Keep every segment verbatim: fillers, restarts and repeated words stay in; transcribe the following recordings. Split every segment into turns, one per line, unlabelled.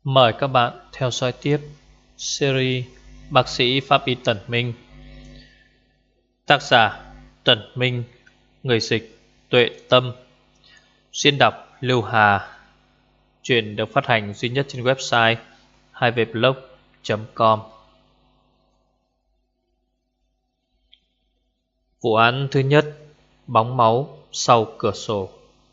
Mời các bạn theo dõi tiếp series Bác sĩ Pháp y Tần Minh. Tác giả Tần Minh, người dịch Tuệ Tâm, diễn đọc Lưu Hà. Truyện được phát hành duy nhất trên website hai v blog chấm com. Vụ án thứ nhất: bóng máu sau cửa sổ.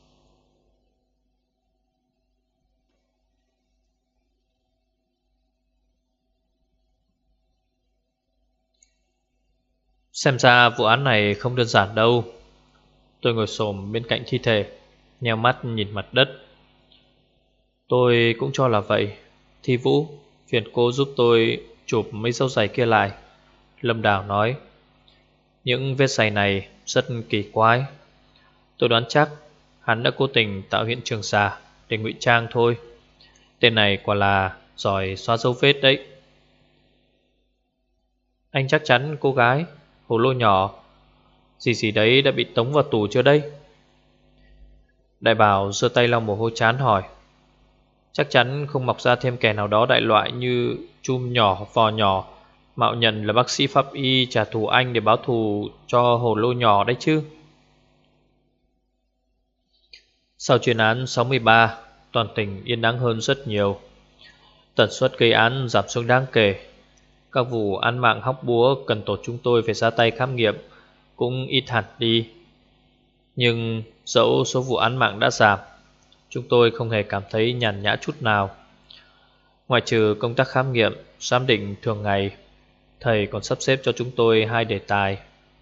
Xem ra vụ án này không đơn giản đâu. Tôi ngồi xổm bên cạnh thi thể, nheo mắt nhìn mặt đất. Tôi cũng cho là vậy. Thi Vũ, phiền cô giúp tôi chụp mấy dấu giày kia lại, Lâm Đào nói. Những vết giày này rất kỳ quái. Tôi đoán chắc hắn đã cố tình tạo hiện trường giả để ngụy trang thôi. Tên này quả là giỏi xóa dấu vết đấy. Anh chắc chắn cô gái hồ lô nhỏ gì gì đấy đã bị tống vào tù chưa đây? Đại Bảo giơ tay lau mồ hôi trán hỏi. Chắc chắn không mọc ra thêm kẻ nào đó đại loại như chum nhỏ, vò nhỏ, mạo nhận là bác sĩ pháp y trả thù anh để báo thù cho hồ lô nhỏ đấy chứ. Sau chuyên án sáu mươi ba, toàn tỉnh yên ắng hơn rất nhiều. Tần suất gây án giảm xuống đáng kể. Các vụ án mạng hóc búa cần tổ chúng tôi phải ra tay khám nghiệm cũng ít hẳn đi. Nhưng dẫu số vụ án mạng đã giảm, chúng tôi không hề cảm thấy nhàn nhã chút nào. Ngoài trừ công tác khám nghiệm, giám định thường ngày, thầy còn sắp xếp cho chúng tôi hai đề tài.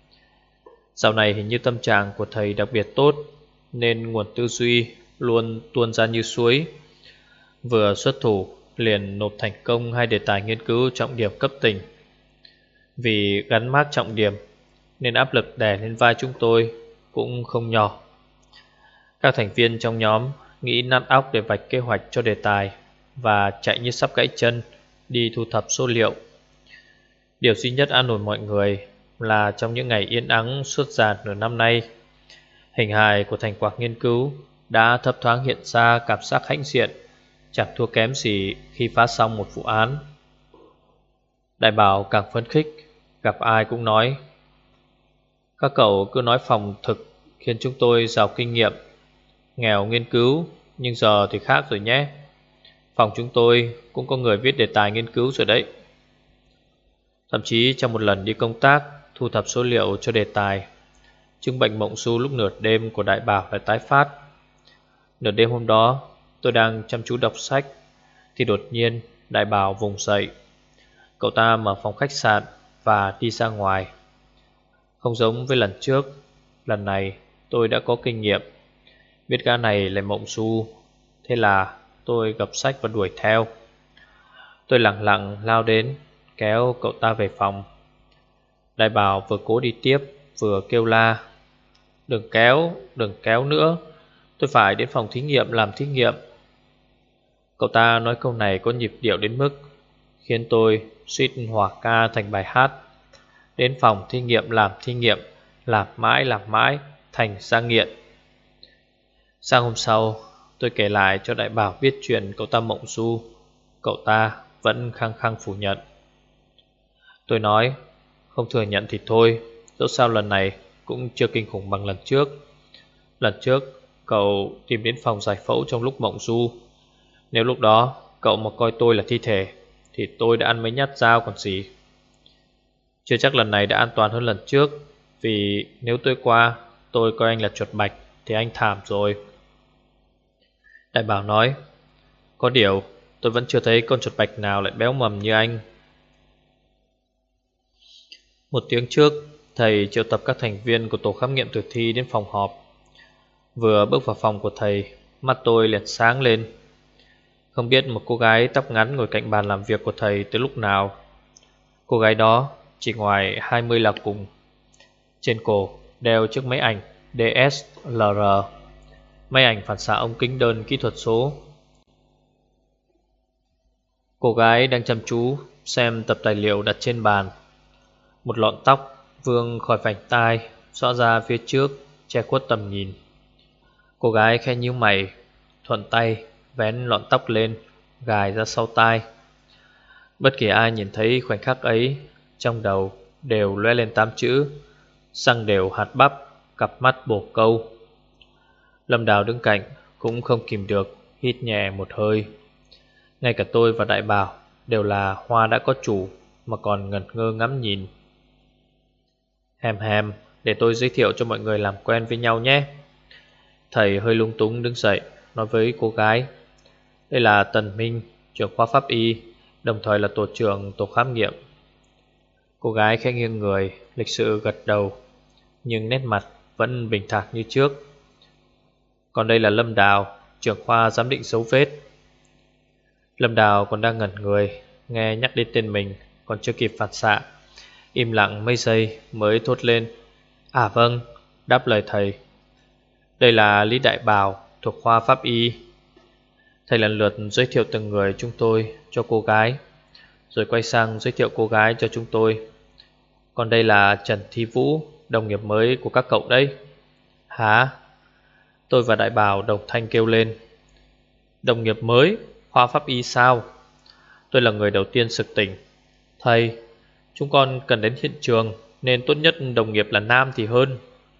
Dạo này hình như tâm trạng của thầy đặc biệt tốt, nên nguồn tư duy luôn tuôn ra như suối. Vừa xuất thủ liền nộp thành công hai đề tài nghiên cứu trọng điểm cấp tỉnh. Vì gắn mác trọng điểm nên áp lực đè lên vai chúng tôi cũng không nhỏ. Các thành viên trong nhóm nghĩ nát óc để vạch kế hoạch cho đề tài và chạy như sắp gãy chân đi thu thập số liệu. Điều duy nhất an ủi mọi người là trong những ngày yên ắng suốt dàn nửa năm nay, hình hài của thành quả nghiên cứu đã thấp thoáng hiện ra cảm giác hãnh diện, chẳng thua kém gì khi phá xong một vụ án. Đại Bảo càng phấn khích, gặp ai cũng nói. Các cậu cứ nói phòng thực khiến chúng tôi giàu kinh nghiệm, nghèo nghiên cứu, nhưng giờ thì khác rồi nhé. Phòng chúng tôi cũng có người viết đề tài nghiên cứu rồi đấy. Thậm chí trong một lần đi công tác thu thập số liệu cho đề tài, chứng bệnh mộng du lúc nửa đêm của Đại Bảo lại tái phát. Nửa đêm hôm đó tôi đang chăm chú đọc sách thì đột nhiên Đại Bảo vùng dậy. Cậu ta mở phòng khách sạn và đi ra ngoài. Không giống với lần trước, lần này tôi đã có kinh nghiệm, biết gã này là mộng du. Thế là tôi gập sách và đuổi theo. Tôi lặng lặng lao đến, kéo cậu ta về phòng. Đại Bảo vừa cố đi tiếp vừa kêu la. Đừng kéo, đừng kéo nữa, tôi phải đến phòng thí nghiệm làm thí nghiệm. Cậu ta nói câu này có nhịp điệu đến mức khiến tôi suýt hòa ca thành bài hát. Đến phòng thí nghiệm làm thí nghiệm, làm mãi làm mãi thành ra nghiện. Sang hôm sau, tôi kể lại cho Đại Bảo biết chuyện cậu ta mộng du. Cậu ta vẫn khăng khăng phủ nhận. Tôi nói, không thừa nhận thì thôi, dẫu sao lần này cũng chưa kinh khủng bằng lần trước. Lần trước cậu tìm đến phòng giải phẫu trong lúc mộng du. Nếu lúc đó cậu mà coi tôi là thi thể thì tôi đã ăn mấy nhát dao còn gì. Chưa chắc lần này đã an toàn hơn lần trước, vì nếu tôi qua tôi coi anh là chuột bạch thì anh thảm rồi. Đại Bảo nói, có điều tôi vẫn chưa thấy con chuột bạch nào lại béo mầm như anh. Một tiếng trước, thầy triệu tập các thành viên của tổ khám nghiệm tử thi đến phòng họp. Vừa bước vào phòng của thầy, mắt tôi liền sáng lên. Không biết một cô gái tóc ngắn ngồi cạnh bàn làm việc của thầy từ lúc nào. Cô gái đó chỉ ngoài hai mươi là cùng. Trên cổ đeo chiếc máy ảnh đê ét lờ rờ, máy ảnh phản xạ ống kính đơn kỹ thuật số. Cô gái đang chăm chú xem tập tài liệu đặt trên bàn. Một lọn tóc vương khỏi vành tai xõa ra phía trước, che khuất tầm nhìn. Cô gái khẽ nhíu mày, thuận tay vén lọn tóc lên gài ra sau tai. Bất kỳ ai nhìn thấy khoảnh khắc ấy, trong đầu đều lóe lên tám chữ: răng đều hạt bắp, cặp mắt bồ câu. Lâm Đào đứng cạnh cũng không kìm được hít nhẹ một hơi. Ngay cả tôi và Đại Bảo đều là hoa đã có chủ mà còn ngẩn ngơ ngắm nhìn. Hèm hèm, để tôi giới thiệu cho mọi người làm quen với nhau nhé. Thầy hơi lung túng đứng dậy nói với cô gái: đây là Tần Minh, trưởng khoa pháp y, đồng thời là tổ trưởng tổ khám nghiệm. Cô gái khẽ nghiêng người, lịch sự gật đầu, nhưng nét mặt vẫn bình thản như trước. Còn đây là Lâm Đào, trưởng khoa giám định dấu vết. Lâm Đào còn đang ngẩn người, nghe nhắc đến tên mình còn chưa kịp phản xạ, im lặng mấy giây mới thốt lên: à vâng, đáp lời thầy. Đây là Lý Đại Bảo, thuộc khoa pháp y. Thầy lần lượt giới thiệu từng người chúng tôi cho cô gái, rồi quay sang giới thiệu cô gái cho chúng tôi. Còn đây là Trần Thi Vũ, đồng nghiệp mới của các cậu đấy. Hả? Tôi và Đại Bảo đồng thanh kêu lên. Đồng nghiệp mới? Khoa pháp y sao? Tôi là người đầu tiên sực tỉnh. Thầy, chúng con cần đến hiện trường, nên tốt nhất đồng nghiệp là nam thì hơn.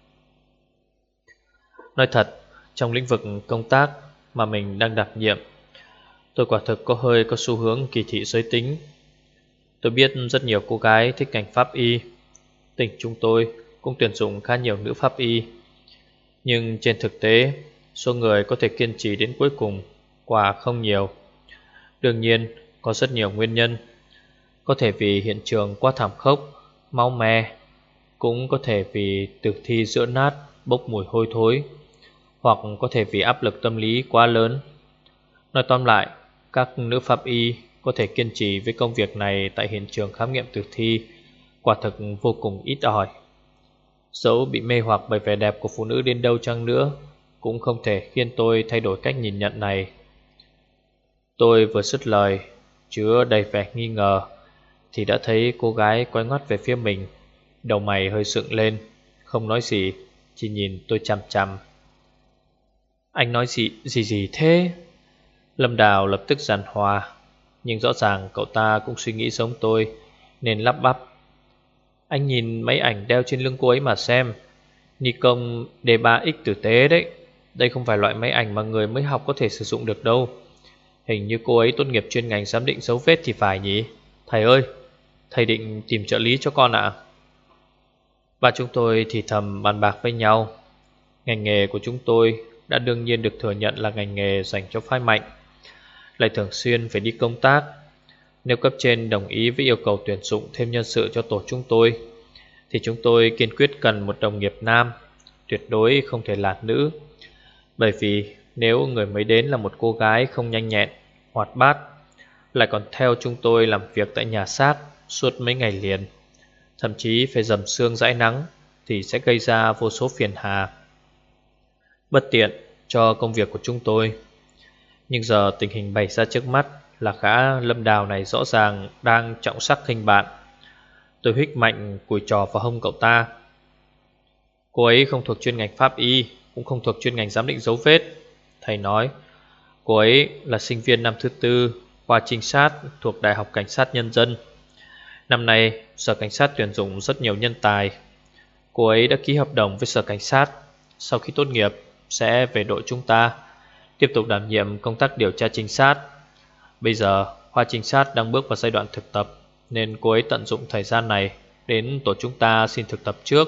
Nói thật, trong lĩnh vực công tác mà mình đang đảm nhiệm, tôi quả thực có hơi có xu hướng kỳ thị giới tính. Tôi biết rất nhiều cô gái thích ngành pháp y. Tỉnh chúng tôi cũng tuyển dụng khá nhiều nữ pháp y. Nhưng trên thực tế, số người có thể kiên trì đến cuối cùng quả không nhiều. Đương nhiên, có rất nhiều nguyên nhân. Có thể vì hiện trường quá thảm khốc, máu me. Cũng có thể vì tử thi rữa nát, bốc mùi hôi thối. Hoặc có thể vì áp lực tâm lý quá lớn. Nói tóm lại, các nữ pháp y có thể kiên trì với công việc này tại hiện trường khám nghiệm tử thi quả thực vô cùng ít ỏi. Dẫu bị mê hoặc bởi vẻ đẹp của phụ nữ đến đâu chăng nữa, cũng không thể khiến tôi thay đổi cách nhìn nhận này. Tôi vừa dứt lời, chứa đầy vẻ nghi ngờ, thì đã thấy cô gái quay ngoắt về phía mình. Đầu mày hơi dựng lên, không nói gì, chỉ nhìn tôi chằm chằm. Anh nói gì gì gì thế? Lâm Đào lập tức giàn hòa, nhưng rõ ràng cậu ta cũng suy nghĩ giống tôi, nên lắp bắp. Anh nhìn mấy ảnh đeo trên lưng cô ấy mà xem. Nikon D ba X tử tế đấy. Đây không phải loại máy ảnh mà người mới học có thể sử dụng được đâu. Hình như cô ấy tốt nghiệp chuyên ngành giám định dấu vết thì phải nhỉ? Thầy ơi, thầy định tìm trợ lý cho con ạ? Và chúng tôi thì thầm bàn bạc với nhau. Ngành nghề của chúng tôi đã đương nhiên được thừa nhận là ngành nghề dành cho phái mạnh, lại thường xuyên phải đi công tác. Nếu cấp trên đồng ý với yêu cầu tuyển dụng thêm nhân sự cho tổ chúng tôi, thì chúng tôi kiên quyết cần một đồng nghiệp nam, tuyệt đối không thể là nữ. Bởi vì nếu người mới đến là một cô gái không nhanh nhẹn, hoạt bát, lại còn theo chúng tôi làm việc tại nhà xác suốt mấy ngày liền, thậm chí phải dầm sương dãi nắng, thì sẽ gây ra vô số phiền hà, bất tiện cho công việc của chúng tôi. Nhưng giờ tình hình bày ra trước mắt là gã Lâm Đào này rõ ràng đang trọng sắc khinh bạn. Tôi huých mạnh cùi trò vào hông cậu ta. Cô ấy không thuộc chuyên ngành pháp y, cũng không thuộc chuyên ngành giám định dấu vết. Thầy nói, cô ấy là sinh viên năm thứ tư khoa trinh sát thuộc Đại học Cảnh sát Nhân dân. Năm nay Sở Cảnh sát tuyển dụng rất nhiều nhân tài. Cô ấy đã ký hợp đồng với Sở Cảnh sát, sau khi tốt nghiệp sẽ về đội chúng ta, tiếp tục đảm nhiệm công tác điều tra trinh sát. Bây giờ khoa trinh sát đang bước vào giai đoạn thực tập, nên cô ấy tận dụng thời gian này đến tổ chúng ta xin thực tập trước.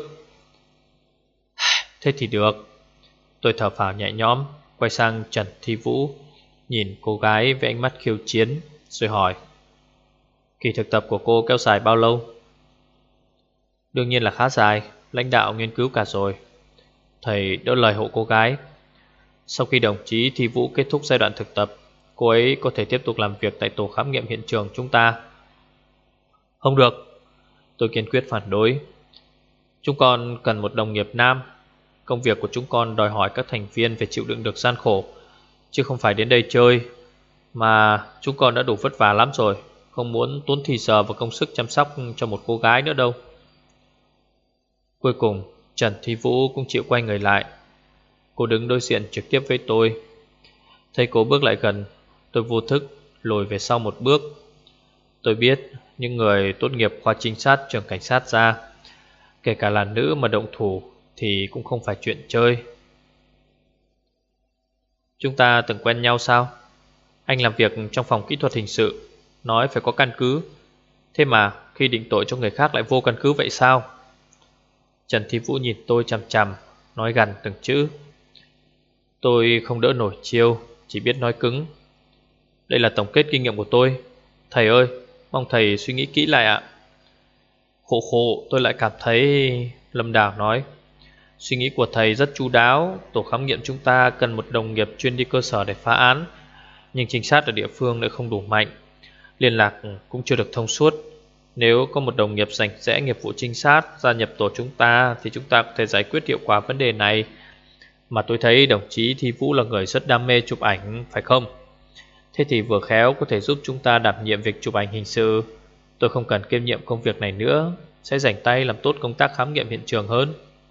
Thế thì được. Tôi thở phào nhẹ nhõm, quay sang Trần Thi Vũ, nhìn cô gái với ánh mắt khiêu chiến, rồi hỏi, kỳ thực tập của cô kéo dài bao lâu? Đương nhiên là khá dài, lãnh đạo nghiên cứu cả rồi. Thầy đỡ lời hộ cô gái. Sau khi đồng chí Thi Vũ kết thúc giai đoạn thực tập, cô ấy có thể tiếp tục làm việc tại tổ khám nghiệm hiện trường chúng ta. Không được, tôi kiên quyết phản đối. Chúng con cần một đồng nghiệp nam. Công việc của chúng con đòi hỏi các thành viên phải chịu đựng được gian khổ, chứ không phải đến đây chơi. Mà chúng con đã đủ vất vả lắm rồi, không muốn tốn thì giờ và công sức chăm sóc cho một cô gái nữa đâu. Cuối cùng Trần Thi Vũ cũng chịu quay người lại. Cô đứng đối diện trực tiếp với tôi. Thấy cô bước lại gần, tôi vô thức lùi về sau một bước. Tôi biết những người tốt nghiệp khoa trinh sát trường cảnh sát ra, kể cả là nữ mà động thủ thì cũng không phải chuyện chơi. Chúng ta từng quen nhau sao? Anh làm việc trong phòng kỹ thuật hình sự, nói phải có căn cứ. Thế mà khi định tội cho người khác lại vô căn cứ vậy sao? Trần Thi Vũ nhìn tôi chằm chằm, nói gằn từng chữ. Tôi không đỡ nổi chiêu, chỉ biết nói cứng. Đây là tổng kết kinh nghiệm của tôi. Thầy ơi, mong thầy suy nghĩ kỹ lại ạ. Khổ khổ tôi lại cảm thấy... Lâm Đào nói, suy nghĩ của thầy rất chu đáo. Tổ khám nghiệm chúng ta cần một đồng nghiệp chuyên đi cơ sở để phá án, nhưng trinh sát ở địa phương lại không đủ mạnh, liên lạc cũng chưa được thông suốt. Nếu có một đồng nghiệp rành rẽ nghiệp vụ trinh sát gia nhập tổ chúng ta thì chúng ta có thể giải quyết hiệu quả vấn đề này. Mà tôi thấy đồng chí Thi Vũ là người rất đam mê chụp ảnh, phải không? Thế thì vừa khéo có thể giúp chúng ta đảm nhiệm việc chụp ảnh hình sự. Tôi không cần kiêm nhiệm công việc này nữa, sẽ rảnh tay làm tốt công tác khám nghiệm hiện trường hơn.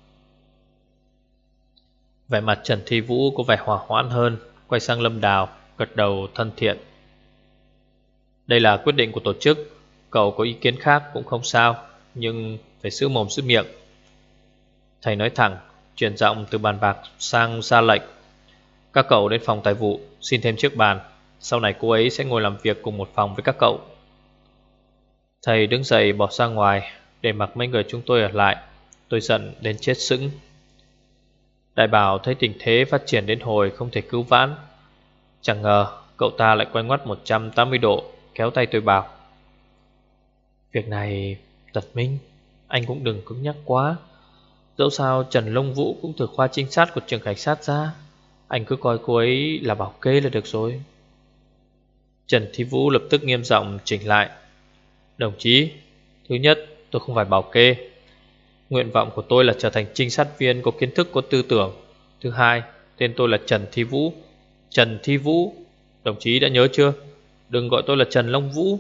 Vẻ mặt Trần Thi Vũ có vẻ hòa hoãn hơn, quay sang Lâm Đào, gật đầu thân thiện. Đây là quyết định của tổ chức, cậu có ý kiến khác cũng không sao, nhưng phải giữ mồm giữ miệng. Thầy nói thẳng, chuyển giọng từ bàn bạc sang ra lệnh. Các cậu đến phòng tài vụ, xin thêm chiếc bàn. Sau này cô ấy sẽ ngồi làm việc cùng một phòng với các cậu. Thầy đứng dậy bỏ ra ngoài, để mặc mấy người chúng tôi ở lại. Tôi giận đến chết sững. Đại Bảo thấy tình thế phát triển đến hồi không thể cứu vãn. Chẳng ngờ cậu ta lại quay ngoắt một trăm tám mươi độ, kéo tay tôi bảo: Việc này, Tật Minh, anh cũng đừng cứng nhắc quá. Dẫu sao Trần Long Vũ cũng từ khoa trinh sát của trường cảnh sát ra, anh cứ coi cô ấy là bảo kê là được rồi. Trần Thi Vũ lập tức nghiêm giọng chỉnh lại: Đồng chí, thứ nhất, tôi không phải bảo kê. Nguyện vọng của tôi là trở thành trinh sát viên có kiến thức, có tư tưởng. Thứ hai, tên tôi là Trần Thi Vũ. Trần Thi Vũ, đồng chí đã nhớ chưa? Đừng gọi tôi là Trần Long Vũ.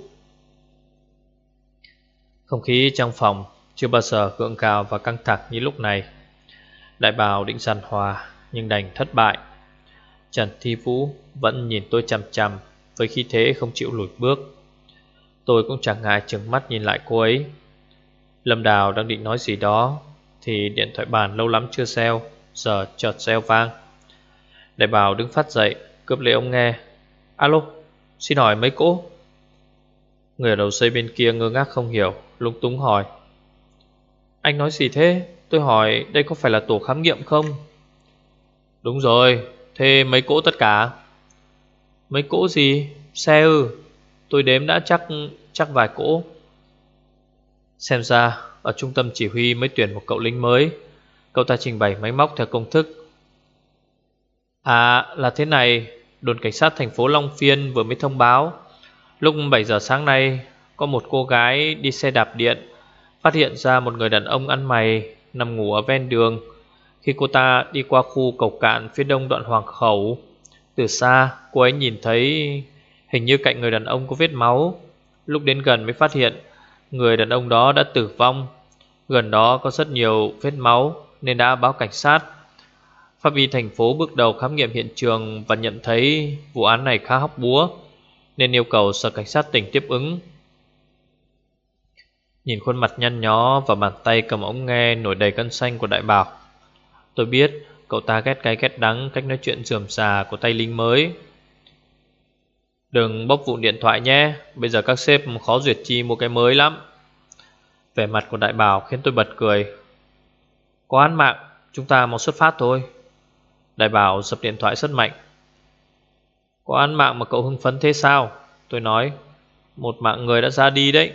Không khí trong phòng chưa bao giờ gượng gạo và căng thẳng như lúc này. Đại Bảo định giàn hòa nhưng đành thất bại. Trần Thi Vũ vẫn nhìn tôi chằm chằm với khí thế không chịu lùi bước. Tôi cũng chẳng ngại trừng mắt nhìn lại cô ấy. Lâm Đào đang định nói gì đó thì điện thoại bàn lâu lắm chưa reo, giờ chợt reo vang. Đại Bảo đứng phát dậy, cướp lấy ống nghe. Alo, xin hỏi mấy cỗ? Người ở đầu dây bên kia ngơ ngác không hiểu, lúng túng hỏi: Anh nói gì thế? Tôi hỏi đây có phải là tổ khám nghiệm không? Đúng rồi, thế mấy cỗ tất cả? Mấy cỗ gì? Xe ư? Tôi đếm đã chắc chắc vài cỗ. Xem ra ở trung tâm chỉ huy mới tuyển một cậu lính mới. Cậu ta trình bày máy móc theo công thức. À, là thế này, đồn cảnh sát thành phố Long Phiên vừa mới thông báo, lúc bảy giờ sáng nay có một cô gái đi xe đạp điện phát hiện ra một người đàn ông ăn mày nằm ngủ ở ven đường. Khi cô ta đi qua khu cầu cạn phía đông đoạn Hoàng Khẩu, từ xa cô ấy nhìn thấy hình như cạnh người đàn ông có vết máu. Lúc đến gần mới phát hiện người đàn ông đó đã tử vong. Gần đó có rất nhiều vết máu nên đã báo cảnh sát. Pháp y thành phố bước đầu khám nghiệm hiện trường và nhận thấy vụ án này khá hóc búa, nên yêu cầu sở cảnh sát tỉnh tiếp ứng. Nhìn khuôn mặt nhăn nhó và bàn tay cầm ống nghe nổi đầy gân xanh của Đại Bảo, tôi biết cậu ta ghét cay ghét đắng cách nói chuyện rườm rà của tay lính mới. Đừng bốc vụ điện thoại nhé, bây giờ các sếp khó duyệt chi mua cái mới lắm. Vẻ mặt của Đại Bảo khiến tôi bật cười. Có án mạng, chúng ta mau xuất phát thôi. Đại Bảo dập điện thoại rất mạnh. Có án mạng mà cậu hưng phấn thế sao? Tôi nói, một mạng người đã ra đi đấy.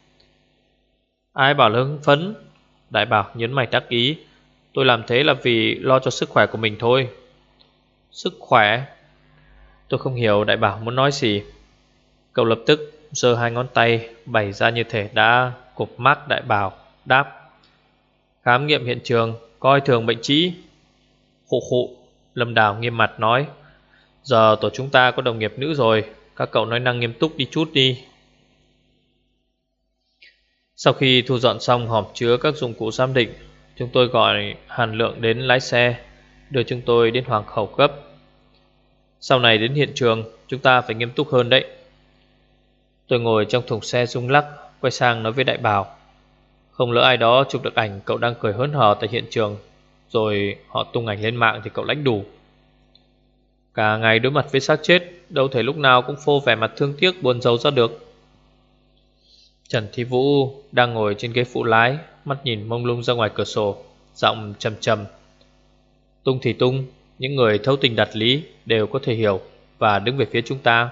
Ai bảo là hưng phấn? Đại Bảo nhấn mày đắc ý. Tôi làm thế là vì lo cho sức khỏe của mình thôi. Sức khỏe? Tôi không hiểu Đại Bảo muốn nói gì. Cậu lập tức giơ hai ngón tay bày ra như thể đã cụp mắt Đại Bảo, đáp: Khám nghiệm hiện trường, coi thường bệnh trĩ. Khụ khụ, Lâm Đào nghiêm mặt nói: Giờ tổ chúng ta có đồng nghiệp nữ rồi, các cậu nói năng nghiêm túc đi chút đi. Sau khi thu dọn xong hòm chứa các dụng cụ giám định, chúng tôi gọi Hàn Lượng đến lái xe đưa chúng tôi đến Hoàng Khẩu gấp. Sau này đến hiện trường chúng ta phải nghiêm túc hơn đấy. Tôi ngồi trong thùng xe rung lắc, quay sang nói với Đại Bảo: không lỡ ai đó chụp được ảnh cậu đang cười hớn hở tại hiện trường, rồi họ tung ảnh lên mạng thì cậu lãnh đủ. Cả ngày đối mặt với xác chết, đâu thể lúc nào cũng phô vẻ mặt thương tiếc buồn rầu ra được. Trần Thi Vũ đang ngồi trên ghế phụ lái, mắt nhìn mông lung ra ngoài cửa sổ, giọng trầm trầm: tung thì tung, những người thấu tình đạt lý đều có thể hiểu và đứng về phía chúng ta.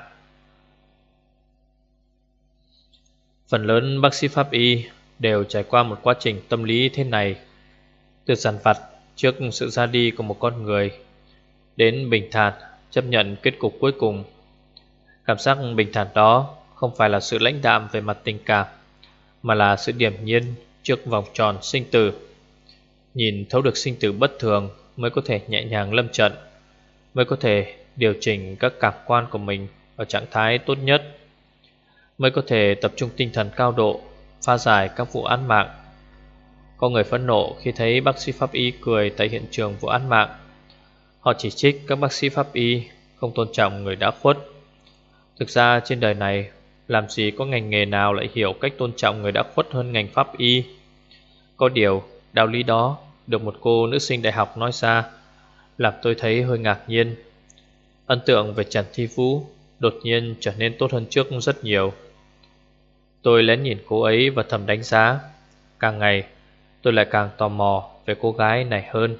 Phần lớn bác sĩ pháp y đều trải qua một quá trình tâm lý thế này, từ dằn vặt trước sự ra đi của một con người đến bình thản chấp nhận kết cục cuối cùng. Cảm giác bình thản đó không phải là sự lãnh đạm về mặt tình cảm, mà là sự điềm nhiên trước vòng tròn sinh tử. Nhìn thấu được sinh tử bất thường mới có thể nhẹ nhàng lâm trận, mới có thể điều chỉnh các cảm quan của mình ở trạng thái tốt nhất, mới có thể tập trung tinh thần cao độ phá giải các vụ án mạng. Có người phẫn nộ khi thấy bác sĩ pháp y cười tại hiện trường vụ án mạng. Họ chỉ trích các bác sĩ pháp y không tôn trọng người đã khuất. Thực ra trên đời này làm gì có ngành nghề nào lại hiểu cách tôn trọng người đã khuất hơn ngành pháp y. Có điều đạo lý đó được một cô nữ sinh đại học nói ra, làm tôi thấy hơi ngạc nhiên. Ấn tượng về Trần Thi Vũ đột nhiên trở nên tốt hơn trước rất nhiều. Tôi lén nhìn cô ấy và thầm đánh giá. Càng ngày tôi lại càng tò mò về cô gái này hơn.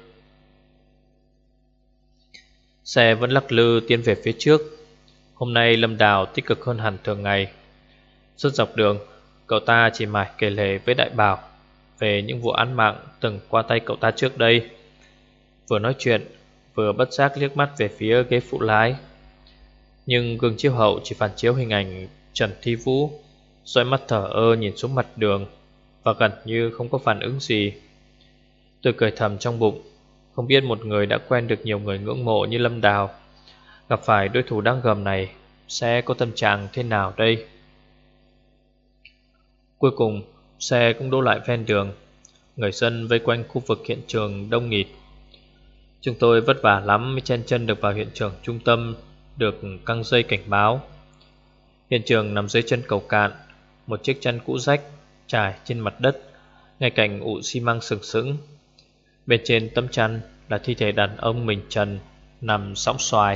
Xe vẫn lắc lư tiến về phía trước. Hôm nay Lâm Đào tích cực hơn hẳn thường ngày. Suốt dọc đường, cậu ta chỉ mải kể lể với Đại Bảo về những vụ án mạng từng qua tay cậu ta trước đây. Vừa nói chuyện, vừa bất giác liếc mắt về phía ghế phụ lái. Nhưng gương chiếu hậu chỉ phản chiếu hình ảnh Trần Thi Vũ dõi mắt thở ơ nhìn xuống mặt đường và gần như không có phản ứng gì. Tôi cười thầm trong bụng, không biết một người đã quen được nhiều người ngưỡng mộ như Lâm Đào gặp phải đối thủ đáng gờm này sẽ có tâm trạng thế nào đây. Cuối cùng xe cũng đỗ lại ven đường. Người dân vây quanh khu vực hiện trường đông nghịt. Chúng tôi vất vả lắm mới chen chân được vào hiện trường trung tâm, được căng dây cảnh báo. Hiện trường nằm dưới chân cầu cạn, một chiếc chăn cũ rách trải trên mặt đất ngay cạnh ụ xi măng sừng sững. Bên trên tấm chăn là thi thể đàn ông mình trần nằm sõng xoài.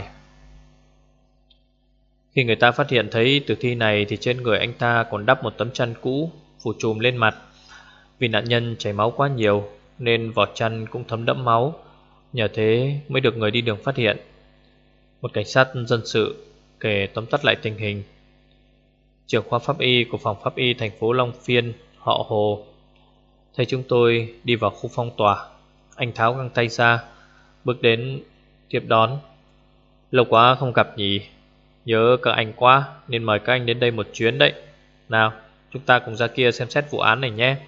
Khi người ta phát hiện thấy tử thi này thì trên người anh ta còn đắp một tấm chăn cũ phủ trùm lên mặt. Vì nạn nhân chảy máu quá nhiều nên vỏ chăn cũng thấm đẫm máu, nhờ thế mới được người đi đường phát hiện. Một cảnh sát dân sự kể tóm tắt lại tình hình. Trưởng khoa pháp y của phòng pháp y thành phố Long Phiên, họ Hồ, thấy chúng tôi đi vào khu phong tỏa, anh tháo găng tay ra, bước đến tiếp đón. Lâu quá không gặp nhỉ, nhớ các anh quá nên mời các anh đến đây một chuyến đấy. Nào, chúng ta cùng ra kia xem xét vụ án này nhé.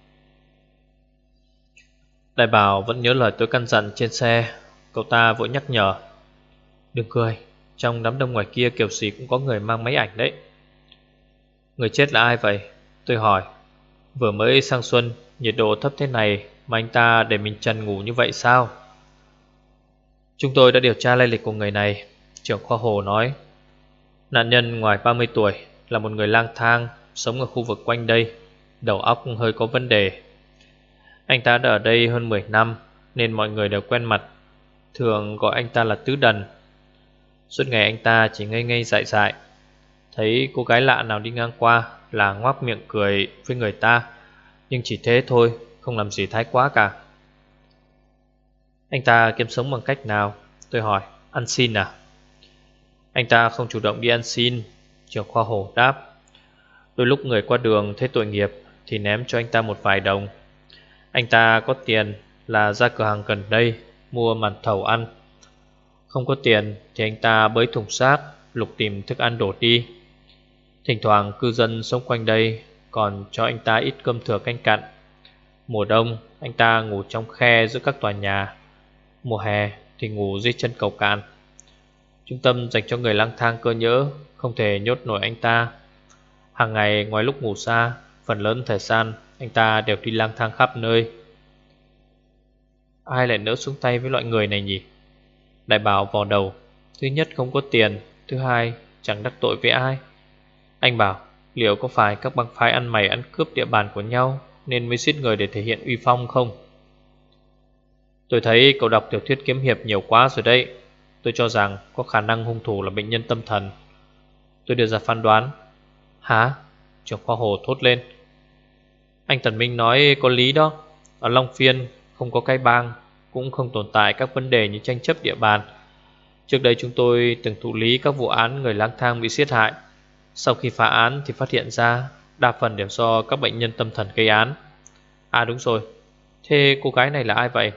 Đại Bảo vẫn nhớ lời tôi căn dặn trên xe. Cậu ta vội nhắc nhở: đừng cười, trong đám đông ngoài kia kiểu gì cũng có người mang máy ảnh đấy. Người chết là ai vậy? Tôi hỏi. Vừa mới sang xuân, nhiệt độ thấp thế này mà anh ta để mình trần ngủ như vậy sao? Chúng tôi đã điều tra lai lịch của người này, trưởng khoa Hồ nói. Nạn nhân ngoài ba mươi tuổi, là một người lang thang, sống ở khu vực quanh đây, đầu óc hơi có vấn đề. Anh ta đã ở đây hơn mười năm nên mọi người đều quen mặt, thường gọi anh ta là Tứ Đần. Suốt ngày anh ta chỉ ngây ngây dại dại, thấy cô gái lạ nào đi ngang qua là ngoác miệng cười với người ta, nhưng chỉ thế thôi, không làm gì thái quá cả. Anh ta kiếm sống bằng cách nào? Tôi hỏi. Ăn xin à? Anh ta không chủ động đi ăn xin, trưởng khoa Hồ đáp. Đôi lúc người qua đường thấy tội nghiệp thì ném cho anh ta một vài đồng. Anh ta có tiền là ra cửa hàng gần đây mua màn thầu ăn. Không có tiền thì anh ta bới thùng xác lục tìm thức ăn đổ đi. Thỉnh thoảng cư dân sống quanh đây còn cho anh ta ít cơm thừa canh cặn. Mùa đông anh ta ngủ trong khe giữa các tòa nhà, mùa hè thì ngủ dưới chân cầu cạn. Trung tâm dành cho người lang thang cơ nhỡ, không thể nhốt nổi anh ta. Hàng ngày ngoài lúc ngủ xa, phần lớn thời gian anh ta đều đi lang thang khắp nơi. Ai lại nỡ xuống tay với loại người này nhỉ? Đại Bảo vò đầu. Thứ nhất không có tiền, thứ hai chẳng đắc tội với ai. Anh bảo Liệu có phải các băng phái ăn mày ăn cướp địa bàn của nhau nên mới giết người để thể hiện uy phong không? Tôi thấy cậu đọc tiểu thuyết kiếm hiệp nhiều quá rồi đấy. Tôi cho rằng có khả năng hung thủ là bệnh nhân tâm thần. Tôi đưa ra phán đoán. Hả? Trưởng khoa Hồ thốt lên. Anh Tần Minh nói có lý đó. Ở Long Phiên không có cái bang, cũng không tồn tại các vấn đề như tranh chấp địa bàn. Trước đây chúng tôi từng thụ lý các vụ án người lang thang bị giết hại. Sau khi phá án thì phát hiện ra đa phần đều do các bệnh nhân tâm thần gây án. À đúng rồi, thế cô gái này là ai vậy?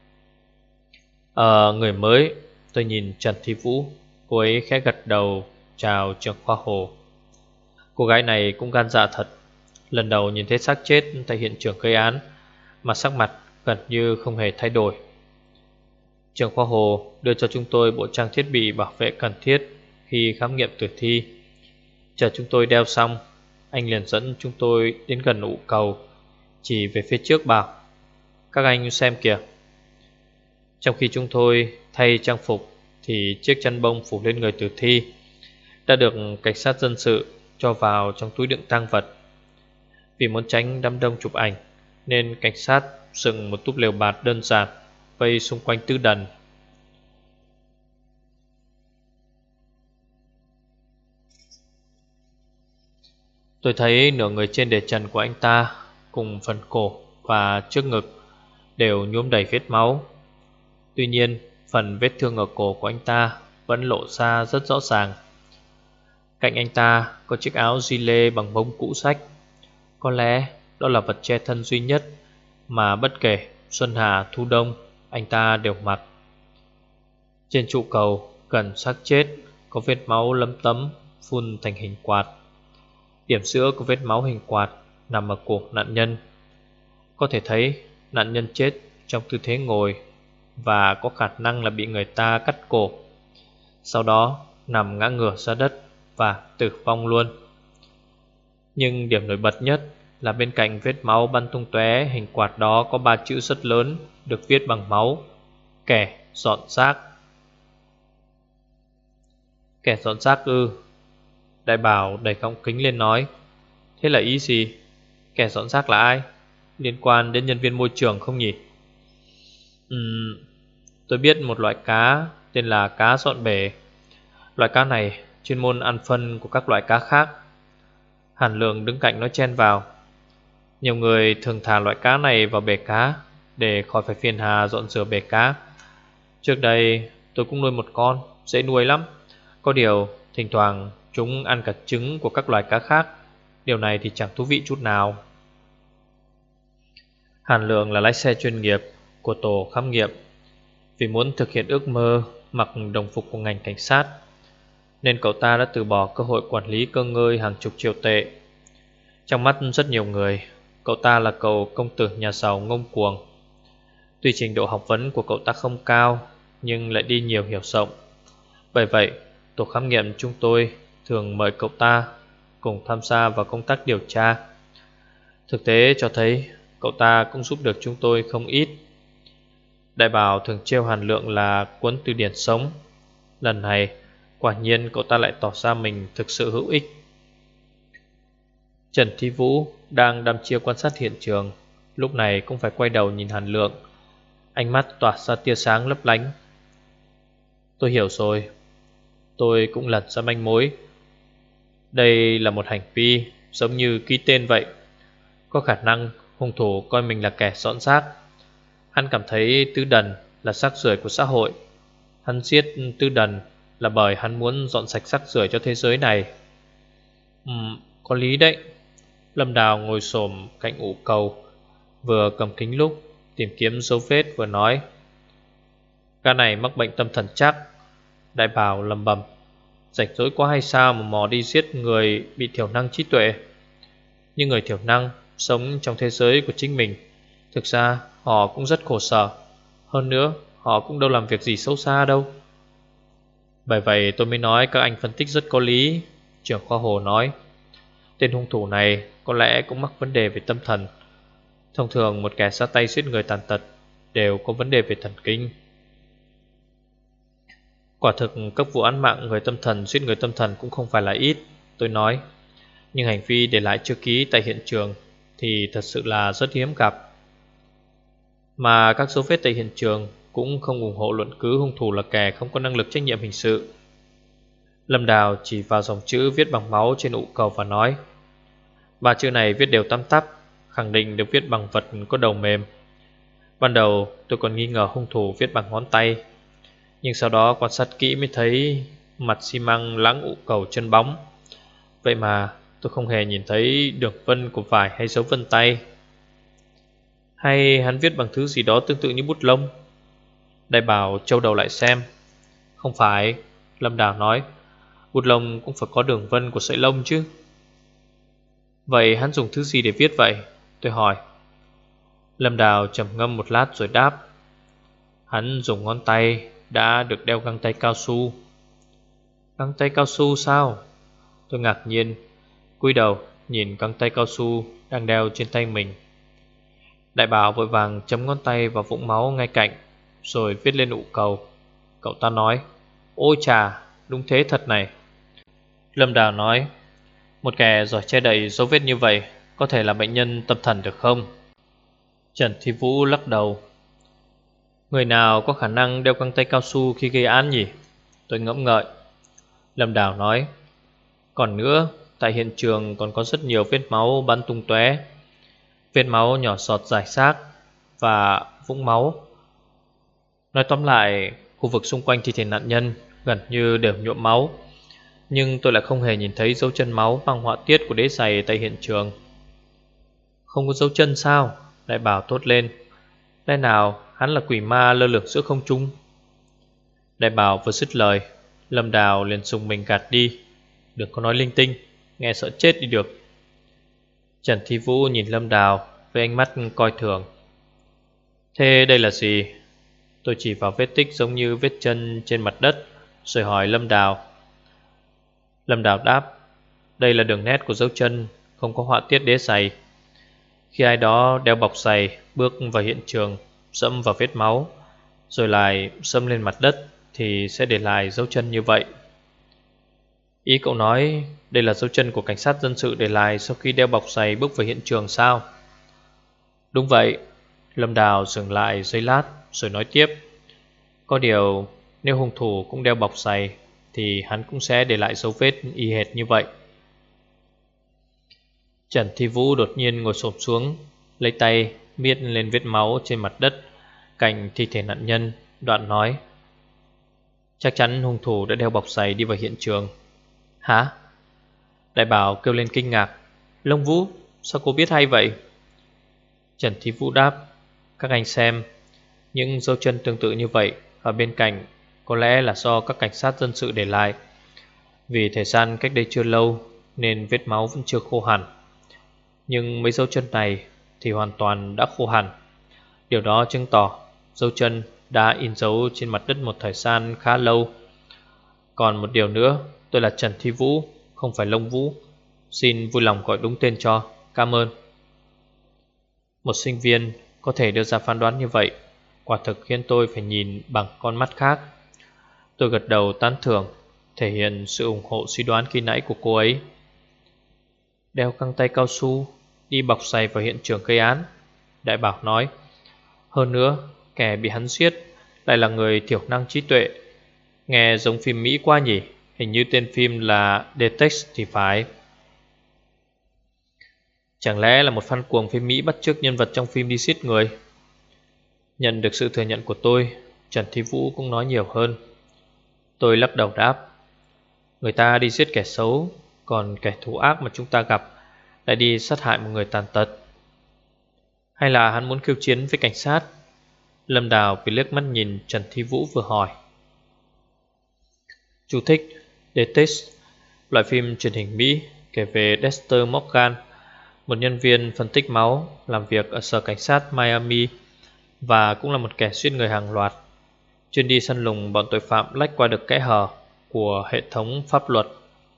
Ờ, người mới. Tôi nhìn Trần Thi Vũ. Cô ấy khẽ gật đầu chào trưởng khoa Hồ. Cô gái này cũng gan dạ thật. Lần đầu nhìn thấy xác chết tại hiện trường gây án mà sắc mặt gần như không hề thay đổi. Trưởng khoa Hồ đưa cho chúng tôi bộ trang thiết bị bảo vệ cần thiết khi khám nghiệm tử thi. Chờ chúng tôi đeo xong, anh liền dẫn chúng tôi đến gần ụ cầu, chỉ về phía trước bảo: các anh xem kìa. Trong khi chúng tôi thay trang phục thì chiếc chăn bông phủ lên người tử thi đã được cảnh sát dân sự cho vào trong túi đựng tang vật. Vì muốn tránh đám đông chụp ảnh nên cảnh sát dựng một túp lều bạt đơn giản vây xung quanh Tư Đần. Tôi thấy nửa người trên để trần của anh ta cùng phần cổ và trước ngực đều nhuốm đầy vết máu. Tuy nhiên phần vết thương ở cổ của anh ta vẫn lộ ra rất rõ ràng. Cạnh anh ta có chiếc áo gi lê bằng bông cũ rách. Có lẽ đó là vật che thân duy nhất mà bất kể xuân hạ thu đông anh ta đều mặc. Trên trụ cầu gần xác chết có vết máu lấm tấm phun thành hình quạt. Điểm giữa của vết máu hình quạt nằm ở cổ nạn nhân. Có thể thấy nạn nhân chết trong tư thế ngồi và có khả năng là bị người ta cắt cổ, sau đó nằm ngã ngửa ra đất và tử vong luôn. Nhưng điểm nổi bật nhất là bên cạnh vết máu bắn tung tóe hình quạt đó có ba chữ rất lớn được viết bằng máu: kẻ dọn xác. Kẻ dọn xác ư? Đại bảo đẩy gọng kính lên nói. Thế là ý gì? Kẻ dọn xác là ai? Liên quan đến nhân viên môi trường không nhỉ? Ừm, tôi biết một loại cá tên là cá dọn bể. Loại cá này chuyên môn ăn phân của các loại cá khác. Hàn Lượng đứng cạnh nói chen vào. Nhiều người thường thả loại cá này vào bể cá để khỏi phải phiền hà dọn rửa bể cá. Trước đây tôi cũng nuôi một con, dễ nuôi lắm. Có điều thỉnh thoảng chúng ăn cả trứng của các loài cá khác. Điều này thì chẳng thú vị chút nào. Hàn Lượng là lái xe chuyên nghiệp của tổ khám nghiệm. Vì muốn thực hiện ước mơ mặc đồng phục của ngành cảnh sát nên cậu ta đã từ bỏ cơ hội quản lý cơ ngơi hàng chục triệu tệ. Trong mắt rất nhiều người, cậu ta là cậu công tử nhà giàu ngông cuồng. Tuy trình độ học vấn của cậu ta không cao nhưng lại đi nhiều hiểu rộng. Bởi vậy tổ khám nghiệm chúng tôi thường mời cậu ta cùng tham gia vào công tác điều tra. Thực tế cho thấy cậu ta cũng giúp được chúng tôi không ít. Đại bảo thường trêu Hàn Lượng là cuốn từ điển sống. Lần này quả nhiên cậu ta lại tỏ ra mình thực sự hữu ích. Trần Thi Vũ đang đăm chiêu quan sát hiện trường, lúc này cũng phải quay đầu nhìn Hàn Lượng. Ánh mắt tỏa ra tia sáng lấp lánh. Tôi hiểu rồi. Tôi cũng lật ra manh mối. Đây là một hành vi giống như ký tên vậy. Có khả năng hung thủ coi mình là kẻ dọn xác. Hắn cảm thấy Tư Đần là xác rưởi của xã hội. Hắn giết Tư Đần là bởi hắn muốn dọn sạch xác rưởi cho thế giới này. Ừm, có lý đấy. Lâm Đào ngồi xổm cạnh ụ cầu, vừa cầm kính lúp tìm kiếm dấu vết vừa nói. Gã này mắc bệnh tâm thần chắc. Đại bảo lầm bầm. Rảnh rỗi quá hay sao mà mò đi giết người bị thiểu năng trí tuệ. Nhưng người thiểu năng sống trong thế giới của chính mình. Thực ra họ cũng rất khổ sở. Hơn nữa họ cũng đâu làm việc gì xấu xa đâu. Bởi vậy tôi mới nói các anh phân tích rất có lý. Trưởng khoa Hồ nói. Tên hung thủ này có lẽ cũng mắc vấn đề về tâm thần. Thông thường một kẻ ra tay giết người tàn tật đều có vấn đề về thần kinh. Quả thực các vụ án mạng người tâm thần giết người tâm thần cũng không phải là ít. Tôi nói. nhưng hành vi để lại chữ ký tại hiện trường thì thật sự là rất hiếm gặp. Mà các dấu vết tại hiện trường cũng không ủng hộ luận cứ hung thủ là kẻ không có năng lực trách nhiệm hình sự. Lâm Đào chỉ vào dòng chữ viết bằng máu trên ụ cầu và nói: ba chữ này viết đều tăm tắp, khẳng định được viết bằng vật có đầu mềm. Ban đầu tôi còn nghi ngờ hung thủ viết bằng ngón tay, nhưng sau đó quan sát kỹ mới thấy mặt xi măng láng ụ cầu chân bóng. Vậy mà tôi không hề nhìn thấy đường vân của vải hay dấu vân tay. Hay hắn viết bằng thứ gì đó tương tự như bút lông? Đại bảo trâu đầu lại xem. Không phải, Lâm Đào nói, bút lông cũng phải có đường vân của sợi lông chứ. Vậy hắn dùng thứ gì để viết vậy? Tôi hỏi. Lâm Đào trầm ngâm một lát rồi đáp: hắn dùng ngón tay đã được đeo găng tay cao su. Găng tay cao su sao? Tôi ngạc nhiên, cúi đầu nhìn găng tay cao su đang đeo trên tay mình. Đại bảo vội vàng chấm ngón tay vào vũng máu ngay cạnh, rồi viết lên ụ cầu. Cậu ta nói: ôi chà, đúng thế thật này. Lâm Đào nói: một kẻ giỏi che đậy dấu vết như vậy có thể là bệnh nhân tâm thần được không? Trần Thi Vũ lắc đầu: người nào có khả năng đeo găng tay cao su khi gây án nhỉ? Tôi ngẫm ngợi. Lâm Đào nói: còn nữa, tại hiện trường còn có rất nhiều vết máu bắn tung tóe, vết máu nhỏ giọt rải rác và vũng máu. Nói tóm lại, khu vực xung quanh thi thể nạn nhân gần như đều nhuộm máu, nhưng tôi lại không hề nhìn thấy dấu chân máu mang họa tiết của đế giày tại hiện trường. Không có dấu chân sao? Đại bảo thốt lên. Lẽ nào hắn là quỷ ma lơ lửng giữa không trung? Đại bảo vừa dứt lời, Lâm Đào liền dùng mình gạt đi: đừng có nói linh tinh, nghe sợ chết đi được. Trần Thi Vũ nhìn Lâm Đào với ánh mắt coi thường. Thế đây là gì? Tôi chỉ vào vết tích giống như vết chân trên mặt đất, rồi hỏi Lâm Đào. Lâm Đào đáp: đây là đường nét của dấu chân, không có họa tiết đế giày. Khi ai đó đeo bọc giày bước vào hiện trường, dẫm vào vết máu, rồi lại dẫm lên mặt đất, thì sẽ để lại dấu chân như vậy. Ý cậu nói đây là dấu chân của cảnh sát dân sự để lại sau khi đeo bọc giày bước vào hiện trường sao? Đúng vậy. Lâm Đào dừng lại giây lát rồi nói tiếp: có điều nếu hung thủ cũng đeo bọc giày thì hắn cũng sẽ để lại dấu vết y hệt như vậy. Trần Thi Vũ đột nhiên ngồi xổm xuống, lấy tay miết lên vết máu trên mặt đất cạnh thi thể nạn nhân, đoạn nói: chắc chắn hung thủ đã đeo bọc giày đi vào hiện trường. Hả? Đại bảo kêu lên kinh ngạc: Lông Vũ, sao cô biết hay vậy? Trần Thi Vũ đáp: các anh xem, những dấu chân tương tự như vậy ở bên cạnh có lẽ là do các cảnh sát dân sự để lại. Vì thời gian cách đây chưa lâu nên vết máu vẫn chưa khô hẳn, nhưng mấy dấu chân này thì hoàn toàn đã khô hẳn. Điều đó chứng tỏ dấu chân đã in dấu trên mặt đất một thời gian khá lâu. Còn một điều nữa, tôi là Trần Thi Vũ, không phải Lông Vũ. Xin vui lòng gọi đúng tên cho, cảm ơn. Một sinh viên có thể đưa ra phán đoán như vậy, quả thực khiến tôi phải nhìn bằng con mắt khác. Tôi gật đầu tán thưởng, thể hiện sự ủng hộ suy đoán khi nãy của cô ấy. Đeo găng tay cao su, đi bọc giày vào hiện trường gây án, Đại bảo nói. Hơn nữa, kẻ bị hắn giết lại là người thiểu năng trí tuệ. Nghe giống phim Mỹ quá nhỉ? Hình như tên phim là Detect thì phải. Chẳng lẽ là một fan cuồng phim Mỹ bắt chước nhân vật trong phim đi giết người? Nhận được sự thừa nhận của tôi, Trần Thi Vũ cũng nói nhiều hơn. Tôi lắc đầu đáp: người ta đi giết kẻ xấu, còn kẻ thù ác mà chúng ta gặp lại đi sát hại một người tàn tật. Hay là hắn muốn khiêu chiến với cảnh sát? Lâm Đào vì liếc mắt nhìn Trần Thi Vũ vừa hỏi. Chú thích: Detect, loại phim truyền hình Mỹ kể về Dexter Morgan, một nhân viên phân tích máu làm việc ở sở cảnh sát Miami và cũng là một kẻ giết người hàng loạt, chuyên đi săn lùng bọn tội phạm lách qua được kẽ hở của hệ thống pháp luật.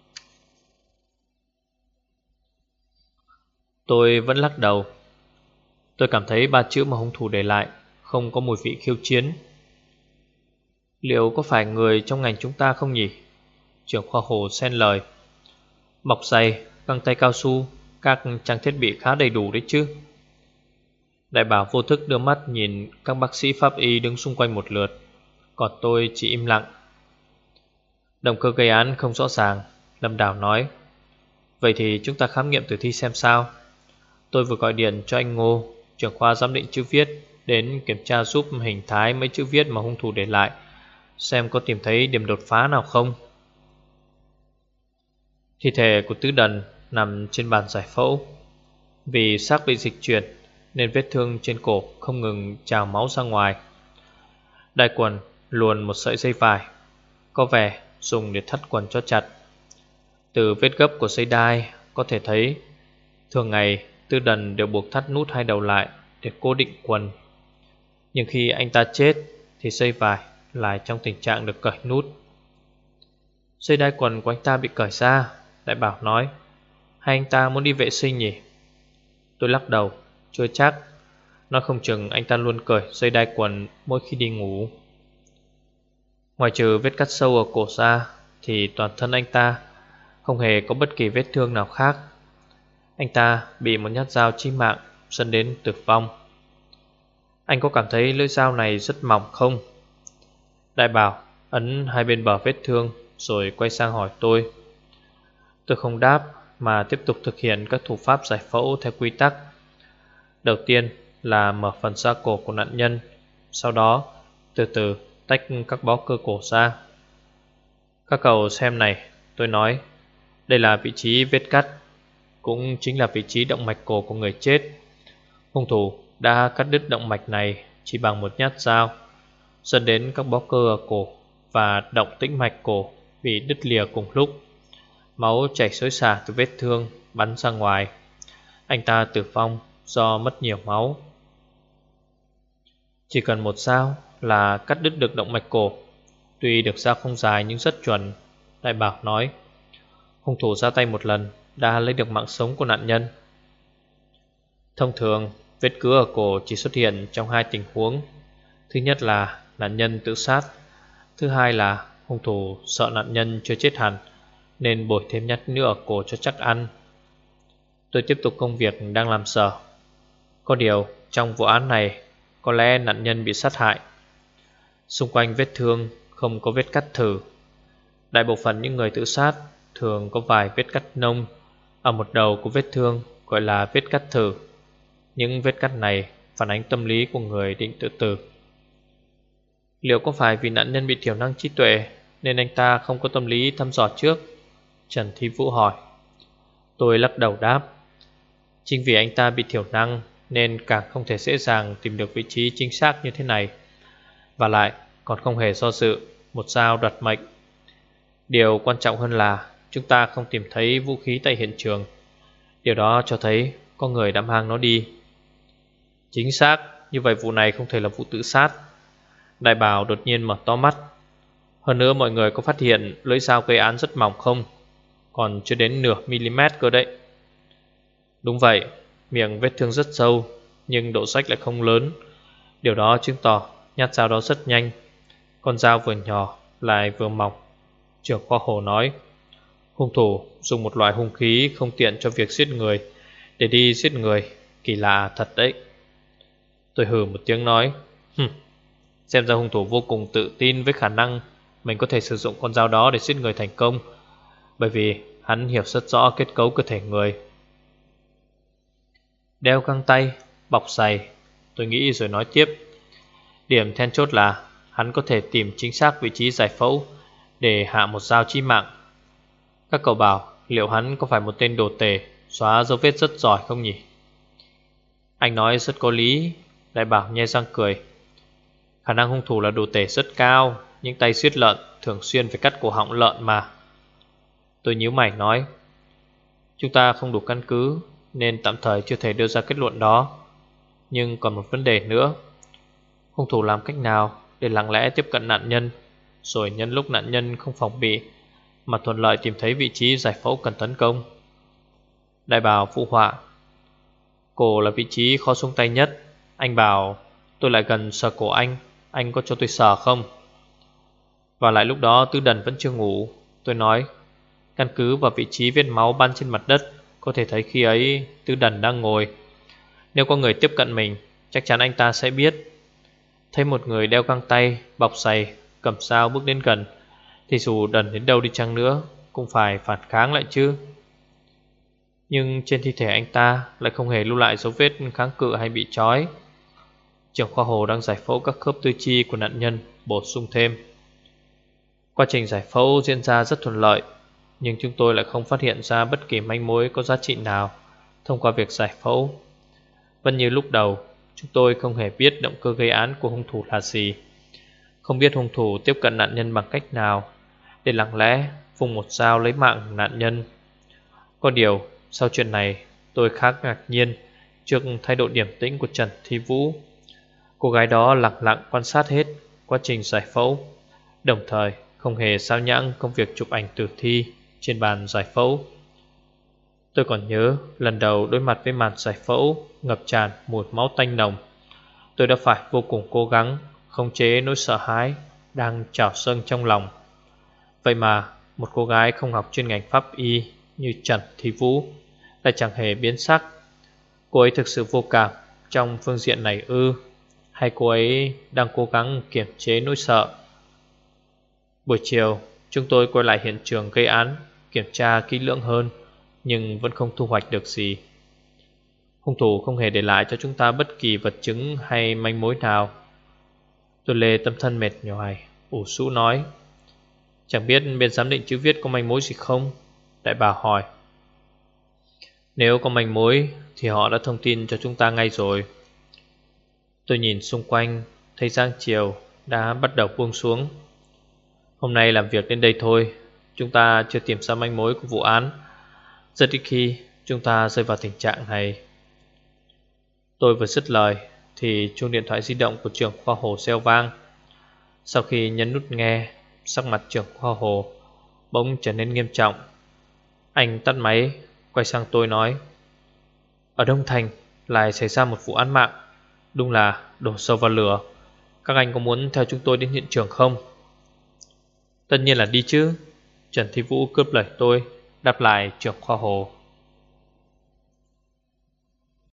Tôi vẫn lắc đầu. Tôi cảm thấy ba chữ mà hung thủ để lại không có mùi vị khiêu chiến. Liệu có phải người trong ngành chúng ta không nhỉ? Trưởng khoa Hồ xen lời. Bọc giày, găng tay cao su, các trang thiết bị khá đầy đủ đấy chứ. Đại bảo vô thức đưa mắt nhìn các bác sĩ pháp y đứng xung quanh một lượt, còn tôi chỉ im lặng. Động cơ gây án không rõ ràng, Lâm Đào nói. Vậy thì chúng ta khám nghiệm tử thi xem sao. Tôi vừa gọi điện cho anh Ngô, trưởng khoa giám định chữ viết, đến kiểm tra giúp hình thái mấy chữ viết mà hung thủ để lại, xem có tìm thấy điểm đột phá nào không. Thi thể của Tứ Đần nằm trên bàn giải phẫu. Vì xác bị dịch chuyển nên vết thương trên cổ không ngừng trào máu ra ngoài. Đai quần luồn một sợi dây vải, có vẻ dùng để thắt quần cho chặt. Từ vết gấp của dây đai có thể thấy thường ngày Tư Đần đều buộc thắt nút hai đầu lại để cố định quần. Nhưng khi anh ta chết thì dây vải lại trong tình trạng được cởi nút. Dây đai quần của anh ta bị cởi ra, Đại bảo nói. Hay anh ta muốn đi vệ sinh nhỉ? Tôi lắc đầu, chưa chắc. Nói không chừng anh ta luôn cởi dây đai quần mỗi khi đi ngủ. Ngoài trừ vết cắt sâu ở cổ ra thì toàn thân anh ta không hề có bất kỳ vết thương nào khác. Anh ta bị một nhát dao chí mạng dẫn đến tử vong. Anh có cảm thấy lưỡi dao này rất mỏng không? Đại bảo ấn hai bên bờ vết thương rồi quay sang hỏi tôi. Tôi không đáp mà tiếp tục thực hiện các thủ pháp giải phẫu theo quy tắc. Đầu tiên là mở phần da cổ của nạn nhân, sau đó từ từ tách các bó cơ cổ ra. Các cậu xem này, tôi nói. Đây là vị trí vết cắt, cũng chính là vị trí động mạch cổ của người chết. Hung thủ đã cắt đứt động mạch này chỉ bằng một nhát dao, dẫn đến các bó cơ ở cổ và động tĩnh mạch cổ bị đứt lìa cùng lúc. Máu chảy xối xả từ vết thương bắn ra ngoài. Anh ta tử vong do mất nhiều máu. Chỉ cần một dao là cắt đứt được động mạch cổ. Tuy được dao không dài nhưng rất chuẩn, Đại bảo nói. Hung thủ ra tay một lần đã lấy được mạng sống của nạn nhân. Thông thường vết cứa ở cổ chỉ xuất hiện trong hai tình huống. Thứ nhất là nạn nhân tự sát. Thứ hai là hung thủ sợ nạn nhân chưa chết hẳn nên bồi thêm nhát nữa ở cổ cho chắc ăn. Tôi tiếp tục công việc đang làm dở. Có điều trong vụ án này có lẽ nạn nhân bị sát hại. Xung quanh vết thương không có vết cắt thử. Đại bộ phận những người tự sát thường có vài vết cắt nông ở một đầu của vết thương, gọi là vết cắt thử. Những vết cắt này phản ánh tâm lý của người định tự tử. Liệu có phải vì nạn nhân bị thiểu năng trí tuệ nên anh ta không có tâm lý thăm dò trước? Trần Thi Vũ hỏi. Tôi lắc đầu đáp. Chính vì anh ta bị thiểu năng nên càng không thể dễ dàng tìm được vị trí chính xác như thế này. Và lại còn không hề do dự, một dao đoạt mệnh. Điều quan trọng hơn là chúng ta không tìm thấy vũ khí tại hiện trường. Điều đó cho thấy có người đã mang nó đi. Chính xác, như vậy vụ này không thể là vụ tự sát. Đại bảo đột nhiên mở to mắt. Hơn nữa mọi người có phát hiện lưỡi dao gây án rất mỏng không? Còn chưa đến nửa mm cơ đấy. Đúng vậy, miệng vết thương rất sâu, nhưng độ rách lại không lớn. Điều đó chứng tỏ nhát dao đó rất nhanh. Con dao vừa nhỏ lại vừa mỏng. Trưởng khoa Hồ nói. Hung thủ dùng một loại hung khí không tiện cho việc giết người để đi giết người. Kỳ lạ thật đấy. Tôi hừ một tiếng nói. Hừm, xem ra hung thủ vô cùng tự tin với khả năng mình có thể sử dụng con dao đó để giết người thành công, bởi vì hắn hiểu rất rõ kết cấu cơ thể người. Đeo găng tay, bọc giày, tôi nghĩ rồi nói tiếp. Điểm then chốt là hắn có thể tìm chính xác vị trí giải phẫu để hạ một dao chí mạng. Các cậu bảo liệu hắn có phải một tên đồ tể xóa dấu vết rất giỏi không nhỉ? Anh nói rất có lý. Đại bảo nhe răng cười. Khả năng hung thủ là đồ tể rất cao, nhưng tay giết lợn thường xuyên phải cắt cổ họng lợn mà. Tôi nhíu mày nói. Chúng ta không đủ căn cứ nên tạm thời chưa thể đưa ra kết luận đó. Nhưng còn một vấn đề nữa. Hung thủ làm cách nào để lặng lẽ tiếp cận nạn nhân, rồi nhân lúc nạn nhân không phòng bị mà thuận lợi tìm thấy vị trí giải phẫu cần tấn công? Đại bảo phụ họa. Cổ là vị trí khó xung tay nhất. Anh bảo tôi lại gần sờ cổ anh, anh có cho tôi sờ không? Và lại lúc đó Tư Đần vẫn chưa ngủ. Tôi nói, căn cứ vào vị trí vết máu bắn trên mặt đất, có thể thấy khi ấy Tư Đần đang ngồi. Nếu có người tiếp cận mình, chắc chắn anh ta sẽ biết. Thấy một người đeo găng tay, bọc giày, cầm dao bước đến gần, thì dù Đần đến đâu đi chăng nữa cũng phải phản kháng lại chứ. Nhưng trên thi thể anh ta lại không hề lưu lại dấu vết kháng cự hay bị trói. Trưởng khoa Hồ đang giải phẫu các khớp tư chi của nạn nhân, bổ sung thêm. Quá trình giải phẫu diễn ra rất thuận lợi, nhưng chúng tôi lại không phát hiện ra bất kỳ manh mối có giá trị nào thông qua việc giải phẫu. Vẫn như lúc đầu, chúng tôi không hề biết động cơ gây án của hung thủ là gì, không biết hung thủ tiếp cận nạn nhân bằng cách nào để lặng lẽ vùng một dao lấy mạng nạn nhân. Có điều, sau chuyện này, tôi khá ngạc nhiên trước thái độ điềm tĩnh của Trần Thi Vũ. Cô gái đó lặng lặng quan sát hết quá trình giải phẫu, đồng thời không hề sao nhãng công việc chụp ảnh tử thi trên bàn giải phẫu. Tôi còn nhớ lần đầu đối mặt với màn giải phẫu ngập tràn mùi máu tanh nồng, tôi đã phải vô cùng cố gắng khống chế nỗi sợ hãi đang trào dâng trong lòng. Vậy mà một cô gái không học chuyên ngành pháp y như Trần Thi Vũ lại chẳng hề biến sắc. Cô ấy thực sự vô cảm trong phương diện này ư? Hay cô ấy đang cố gắng kiềm chế nỗi sợ? Buổi chiều, chúng tôi quay lại hiện trường gây án, kiểm tra kỹ lưỡng hơn, nhưng vẫn không thu hoạch được gì. Hung thủ không hề để lại cho chúng ta bất kỳ vật chứng hay manh mối nào. Tôi Lê tâm thân mệt nhoài, ủ rũ nói. Chẳng biết bên giám định chữ viết có manh mối gì không? Đại bà hỏi. Nếu có manh mối thì họ đã thông tin cho chúng ta ngay rồi. Tôi nhìn xung quanh, thấy giang chiều đã bắt đầu buông xuống. Hôm nay làm việc đến đây thôi, chúng ta chưa tìm ra manh mối của vụ án. Rất ít khi chúng ta rơi vào tình trạng này. Tôi vừa dứt lời thì chuông điện thoại di động của trưởng khoa Hồ reo vang. Sau khi nhấn nút nghe, sắc mặt trưởng khoa Hồ bỗng trở nên nghiêm trọng. Anh tắt máy, quay sang tôi nói. Ở Đông Thành lại xảy ra một vụ án mạng, đúng là đổ sâu vào lửa. Các anh có muốn theo chúng tôi đến hiện trường không? Tất nhiên là đi chứ. Trần Thi Vũ cướp lời tôi, đáp lại trưởng khoa Hồ.